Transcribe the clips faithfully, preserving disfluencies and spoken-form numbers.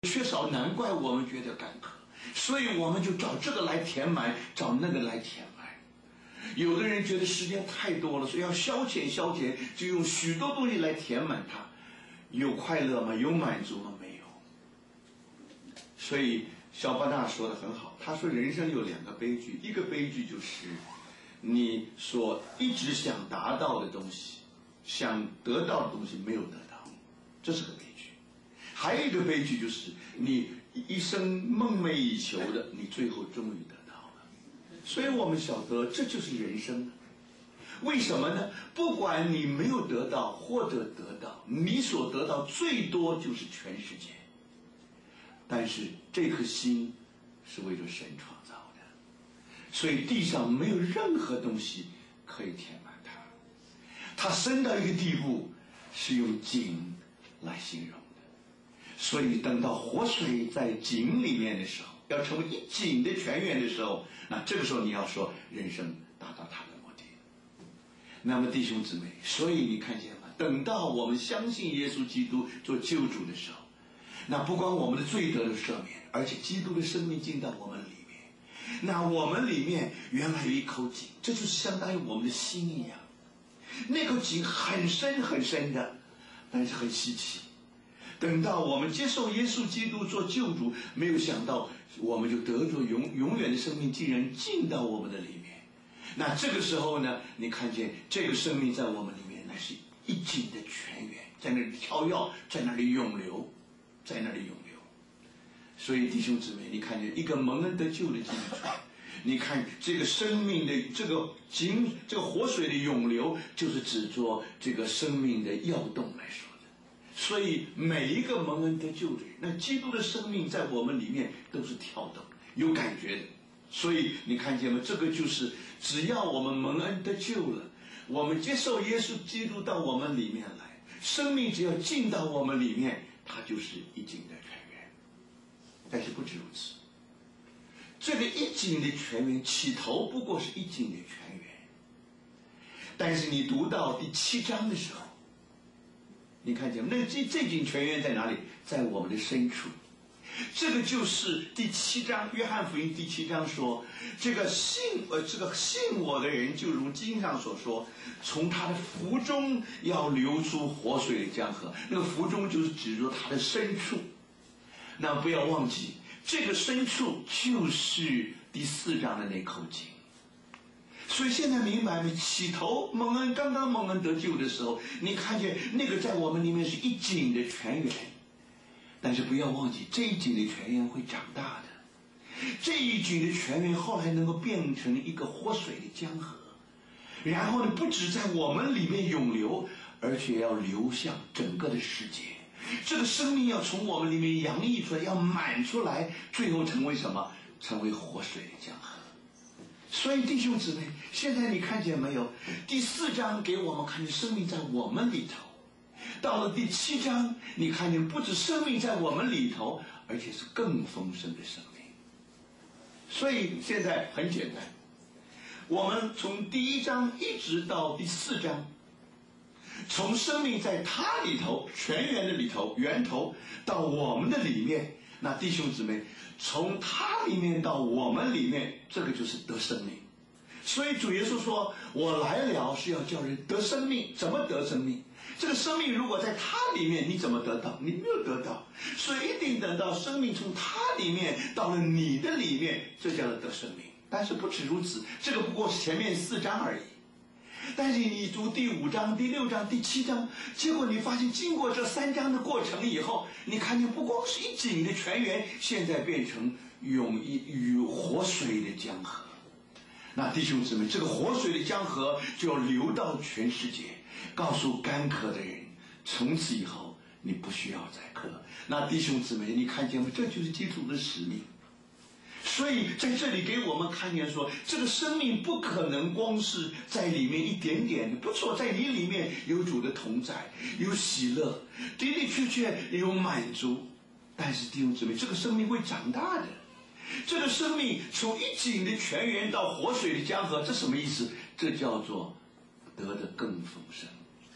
缺少，难怪我们觉得干渴，所以我们就找这个来填满，找那个来填满。有的人觉得时间太多了，所以要消遣消遣，就用许多东西来填满它。有快乐吗？有满足吗？没有。所以萧伯纳说的很好，他说人生有两个悲剧，一个悲剧就是你所一直想达到的东西，想得到的东西没有得到，这是个悲剧。还有一个悲剧就是你一生梦寐以求的，你最后终于得到了。所以我们晓得这就是人生。为什么呢？不管你没有得到或者得到，你所得到最多就是全世界。但是这颗心是为了神创造的，所以地上没有任何东西可以填满它。它深到一个地步是用井来形容的，所以等到活水在井里面的时候，要成为一井的泉源的时候，那这个时候你要说人生达到它的目的。那么弟兄姊妹，所以你看见吗？等到我们相信耶稣基督做救主的时候，那不光我们的罪得了赦免，而且基督的生命进到我们里面，那我们里面原来有一口井，这就是相当于我们的心一样。那口井很深很深的，但是很稀奇。等到我们接受耶稣基督做救主，没有想到我们就得着永永远的生命，竟然进到我们的里面。那这个时候呢，你看见这个生命在我们里面，那是一井的泉源，在那里跳跃，在那里涌流，在那里涌流。所以弟兄姊妹，你看见一个蒙恩得救的基督徒，你看这个生命的这个井，这个活水的涌流，就是指着这个生命的跃动来说的。所以每一个蒙恩得救的人，那基督的生命在我们里面都是跳动，有感觉的。所以你看见吗？这个就是只要我们蒙恩得救了，我们接受耶稣基督到我们里面来，生命只要进到我们里面，它就是一井的泉源。但是不止如此，这个一井的泉源起头不过是一井的泉源，但是你读到第七章的时候，你看见吗？那这这井泉源在哪里？在我们的深处。这个就是第七章，约翰福音第七章说，这个信呃，这个信我的人，就如经上所说，从他的腹中要流出活水的江河。那个腹中就是指着他的深处。那不要忘记，这个深处就是第四章的那口井。所以现在明白没？起头蒙恩刚刚蒙恩得救的时候，你看见那个在我们里面是一井的泉源。但是不要忘记，这一井的泉源会长大的，这一井的泉源后来能够变成一个活水的江河，然后呢，不止在我们里面涌流，而且要流向整个的世界。这个生命要从我们里面洋溢出来，要满出来，最后成为什么？成为活水的江河。所以弟兄姊妹，现在你看见没有？第四章给我们看见生命在我们里头。到了第七章，你看见不止生命在我们里头，而且是更丰盛的生命。所以现在很简单，我们从第一章一直到第四章，从生命在它里头泉源的里头源头到我们的里面，那弟兄姊妹，从它里面到我们里面，这个就是得生命。所以主耶稣说，我来了是要叫人得生命。怎么得生命？这个生命如果在他里面，你怎么得到？你没有得到，所以一定等到生命从他里面到了你的里面，这叫做得生命。但是不止如此，这个不过是前面四章而已。但是你读第五章、第六章、第七章，结果你发现经过这三章的过程以后，你看见不光是一井的泉源，现在变成涌溢与活水的江河。那弟兄姊妹，这个活水的江河就要流到全世界，告诉干渴的人，从此以后你不需要再渴。那弟兄姊妹，你看见吗？这就是基督的使命。所以在这里给我们看见说，这个生命不可能光是在里面一点点的，不错，在你里面有主的同在，有喜乐，的的确确有满足。但是弟兄姊妹，这个生命会长大的。这个生命从一井的泉源到活水的江河，这什么意思？这叫做得的更丰盛。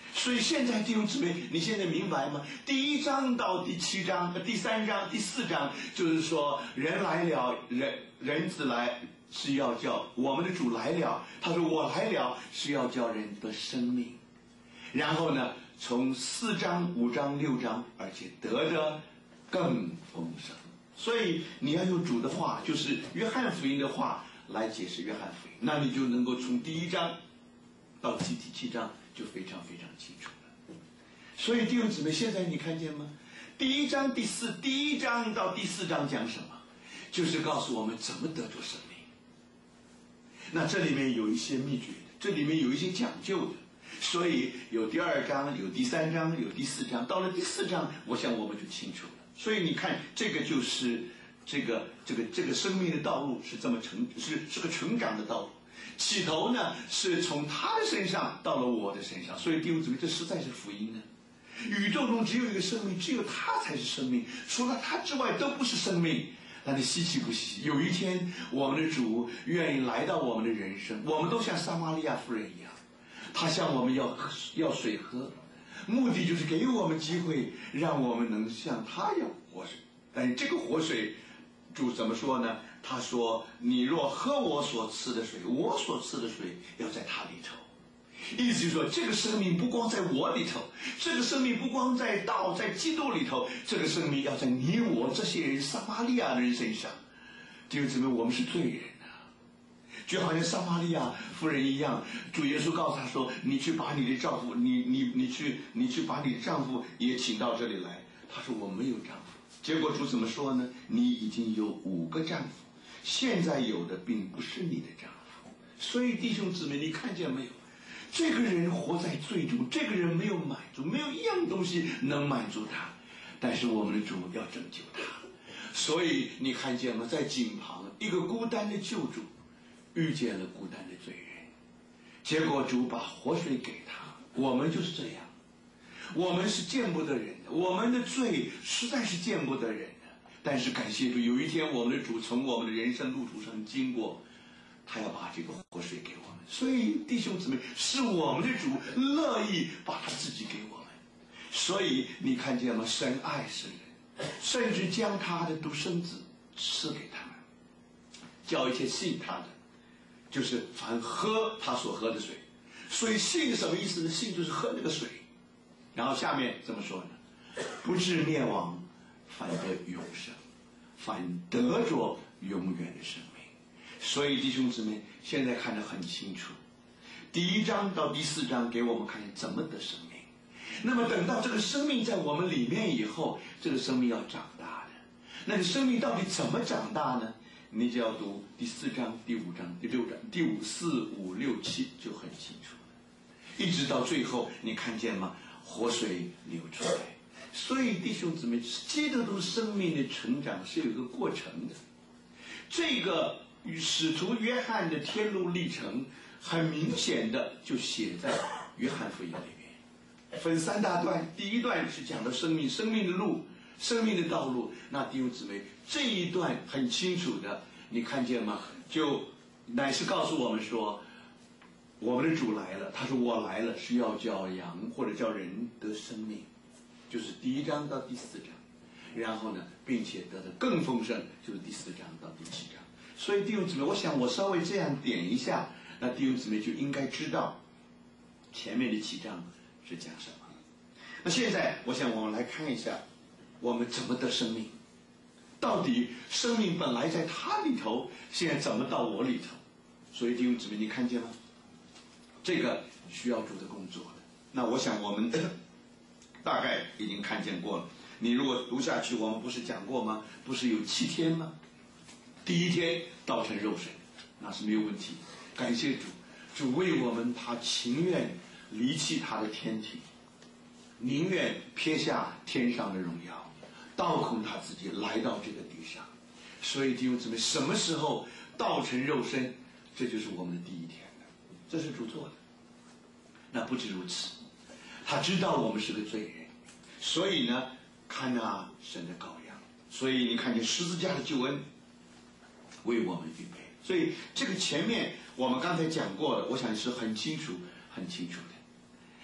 所以现在弟兄姊妹，你现在明白吗？第一章到第七章、第三章、第四章，就是说人来了，人人子来是要叫我们的主来了。他说我来了是要叫人得生命。然后呢，从四章、五章、六章，而且得的更丰盛。所以你要用主的话，就是约翰福音的话来解释约翰福音，那你就能够从第一章到第七章就非常非常清楚了。所以弟兄姊妹，现在你看见吗？第一章第四第一章到第四章讲什么？就是告诉我们怎么得着生命。那这里面有一些秘诀的，这里面有一些讲究的。所以有第二章，有第三章，有第四章。到了第四章，我想我们就清楚了。所以你看，这个就是这个这个这个生命的道路是这么成，是是个成长的道路。起头呢，是从他的身上到了我的身上。所以弟兄姊妹，这实在是福音呢。宇宙中只有一个生命，只有他才是生命，除了他之外都不是生命。那你稀奇不稀奇？有一天，我们的主愿意来到我们的人生，我们都像撒玛利亚妇人一样，他向我们要要水喝，目的就是给我们机会，让我们能像他要活水。但是这个活水，主怎么说呢？他说：“你若喝我所赐的水，我所赐的水要在他里头。”意思就是说，这个生命不光在我里头，这个生命不光在道，在基督里头，这个生命要在你我这些人撒玛利亚的人身上。弟兄姊妹，我们是罪人啊，就好像撒玛利亚妇人一样。主耶稣告诉他说：“你去把你的丈夫，你你你去你去把你的丈夫也请到这里来。”他说：“我没有丈夫。”结果主怎么说呢？你已经有五个丈夫，现在有的并不是你的丈夫。所以弟兄姊妹，你看见没有？这个人活在罪中，这个人没有满足，没有一样东西能满足他，但是我们的主要拯救他。所以你看见吗？在井旁，一个孤单的救主遇见了孤单的罪人，结果主把活水给他。我们就是这样，我们是见不得人的，我们的罪实在是见不得人的。但是感谢主，有一天我们的主从我们的人生路途上经过，他要把这个活水给我们。所以弟兄姊妹，是我们的主乐意把他自己给我们。所以你看见吗？神爱世人，甚至将他的独生子赐给他们，叫一切信他的，就是凡喝他所喝的水。所以信什么意思呢？信就是喝那个水。然后下面怎么说呢？不至灭亡，反得永生，反得着永远的生命。所以弟兄姊妹，现在看得很清楚，第一章到第四章给我们看见怎么得生命。那么等到这个生命在我们里面以后，这个生命要长大的。那个生命到底怎么长大呢？你就要读第四章、第五章、第六章、第五、四、五、六、七就很清楚了。一直到最后，你看见吗？活水流出来。所以弟兄姊妹，基督徒生命的成长是有一个过程的。这个与使徒约翰的天路历程很明显的就写在约翰福音里面，分三大段。第一段是讲的生命生命的路，生命的道路。那弟兄姊妹，这一段很清楚的，你看见吗？就乃是告诉我们说，我们的主来了，他说我来了是要叫羊或者叫人得生命，就是第一章到第四章。然后呢，并且得的更丰盛，就是第四章到第七章。所以弟兄姊妹，我想我稍微这样点一下，那弟兄姊妹就应该知道前面的七章是讲什么。那现在我想我们来看一下，我们怎么得生命，到底生命本来在他里头，现在怎么到我里头。所以弟兄姊妹，你看见吗？这个需要主的工作的。那我想我们大概已经看见过了。你如果读下去，我们不是讲过吗？不是有七天吗？第一天道成肉身，那是没有问题。感谢主，主为我们，他情愿离弃他的天庭，宁愿撇下天上的荣耀，倒空他自己来到这个地上。所以弟兄姊妹，什么时候道成肉身，这就是我们的第一天了，这是主做的。那不止如此，他知道我们是个罪人，所以呢，看那神的羔羊。所以你看见十字架的救恩为我们预备。所以这个前面我们刚才讲过了，我想是很清楚很清楚的。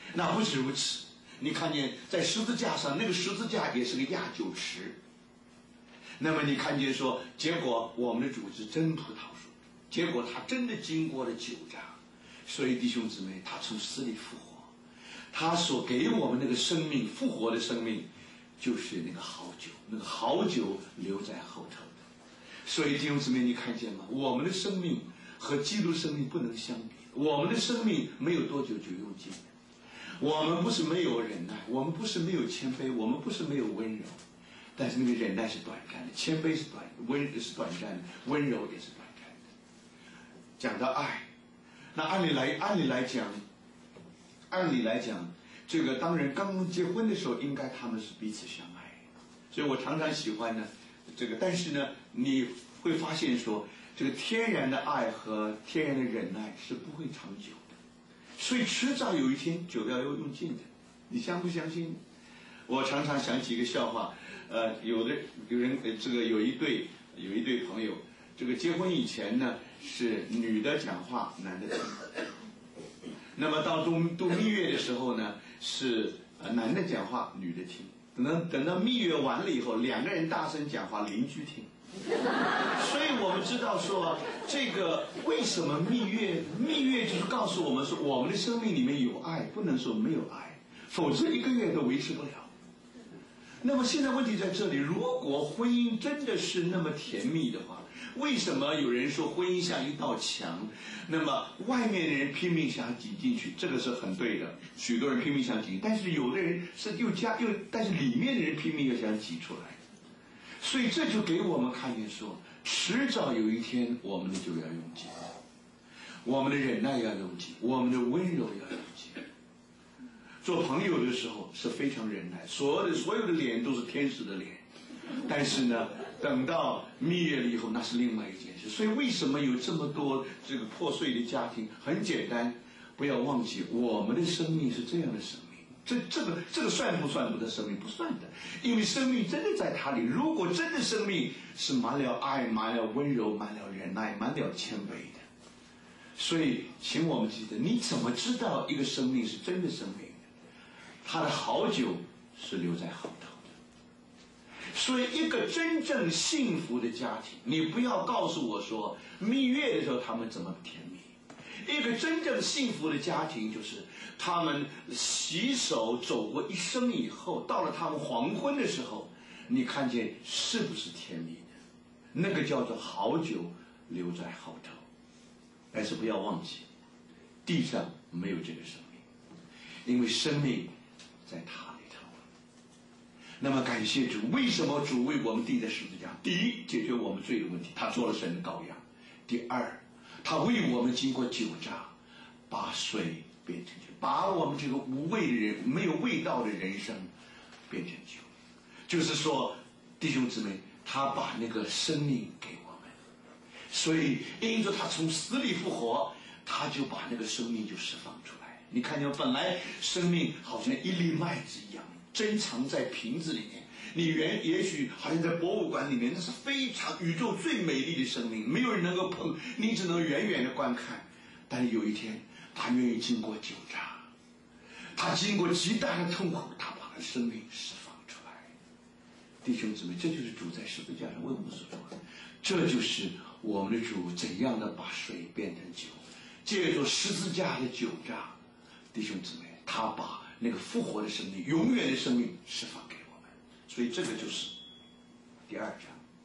那不止如此，你看见在十字架上，那个十字架也是个压酒池。那么你看见说，结果我们的主是真葡萄树，结果他真的经过了酒榨。所以弟兄姊妹，他从死里复活，他所给我们那个生命，复活的生命，就是那个好酒，那个好酒留在后头的。所以弟兄姊妹，你看见吗？我们的生命和基督生命不能相比，我们的生命没有多久就用尽。我们不是没有忍耐，我们不是没有谦卑，我们不是没有温柔，但是那个忍耐是短暂的，谦卑是短，温是短暂的，温柔也是短暂的。讲到爱，那按理来按理来讲，按理来讲，这个当人刚刚结婚的时候，应该他们是彼此相爱。所以我常常喜欢呢，这个，但是呢，你会发现说，这个天然的爱和天然的忍耐是不会长久的。所以迟早有一天酒要用尽的，你相不相信？我常常想起一个笑话，呃，有的有人呃，这个有一对有一对朋友，这个结婚以前呢是女的讲话，男的听；那么到度度蜜月的时候呢，是呃男的讲话，女的听。等到等到蜜月完了以后，两个人大声讲话，邻居听。所以我们知道说，这个为什么蜜月？蜜月就是告诉我们说，我们的生命里面有爱，不能说没有爱，否则一个月都维持不了。那么现在问题在这里，如果婚姻真的是那么甜蜜的话，为什么有人说婚姻像一道墙？那么外面的人拼命想挤进去，这个是很对的，许多人拼命想挤，但是有的人是又加又，但是里面的人拼命又想挤出来。所以这就给我们看见说，迟早有一天我们的酒要用尽，我们的忍耐要用尽，我们的温柔要用尽。做朋友的时候是非常忍耐，所有的所有的脸都是天使的脸，但是呢，等到蜜月了以后，那是另外一件事。所以为什么有这么多这个破碎的家庭？很简单，不要忘记我们的生命是这样的生命。这这个这个算不算不得生命？不算的，因为生命真的在他里。如果真的生命是满了爱、满了温柔、满了忍耐、满了谦卑的，所以请我们记得，你怎么知道一个生命是真的生命的？他的好酒是留在后头的。所以一个真正幸福的家庭，你不要告诉我说蜜月的时候他们怎么甜蜜。一个真正幸福的家庭，就是他们携手走过一生以后，到了他们黄昏的时候，你看见是不是甜蜜的？那个叫做好酒留在后头。但是不要忘记，地上没有这个生命，因为生命在他里头。那么感谢主，为什么主为我们钉在十字架？第一，解决我们罪的问题，他做了神的羔羊；第二，他为我们经过酒榨，把水变成酒，把我们这个无味的人、没有味道的人生变成酒。就是说，弟兄姊妹，他把那个生命给我们，所以因着他从死里复活，他就把那个生命就释放出来。你看见，本来生命好像一粒麦子一样，珍藏在瓶子里面。你原也许好像在博物馆里面，那是非常宇宙最美丽的生命，没有人能够碰，你只能远远的观看。但是有一天，他愿意经过酒榨，他经过极大的痛苦，他把他生命释放出来。弟兄姊妹，这就是主在十字架上为我们所做的，这就是我们的主怎样的把水变成酒，借着十字架的酒榨，弟兄姊妹，他把那个复活的生命、永远的生命释放给我们。所以这个就是第二章。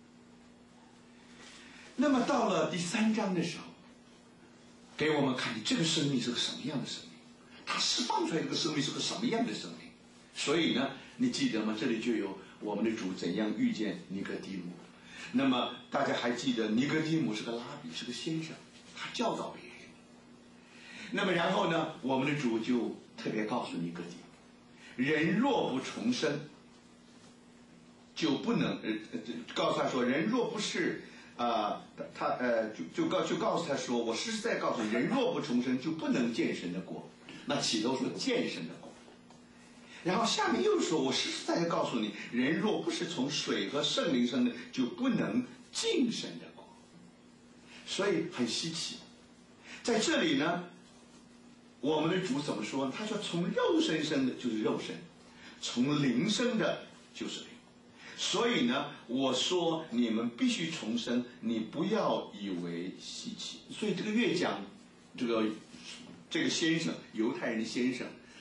那么到了第三章的时候，给我们看这个生命是个什么样的生命，它释放出来这个生命是个什么样的生命。所以呢，你记得吗？这里就有我们的主怎样遇见尼哥底母。那么大家还记得尼哥底母是个拉比，是个先生，他教导别人。那么然后呢，我们的主就特别告诉尼哥底母，人若不重生，就不能呃呃告诉他说，人若不是呃他呃就就告就告诉他说，我实实在在告诉你，人若不重生，就不能见神的国。那起头说见神的国，然后下面又说，我实实在在告诉你，人若不是从水和圣灵生的，就不能进神的国。所以很稀奇，在这里呢， 我们的主怎么说呢？他说从肉身生的就是肉身，从灵生的就是灵。所以呢，我说你们必须重生，你不要以为稀奇。所以这个越讲，这个这个先生，犹太人的先生，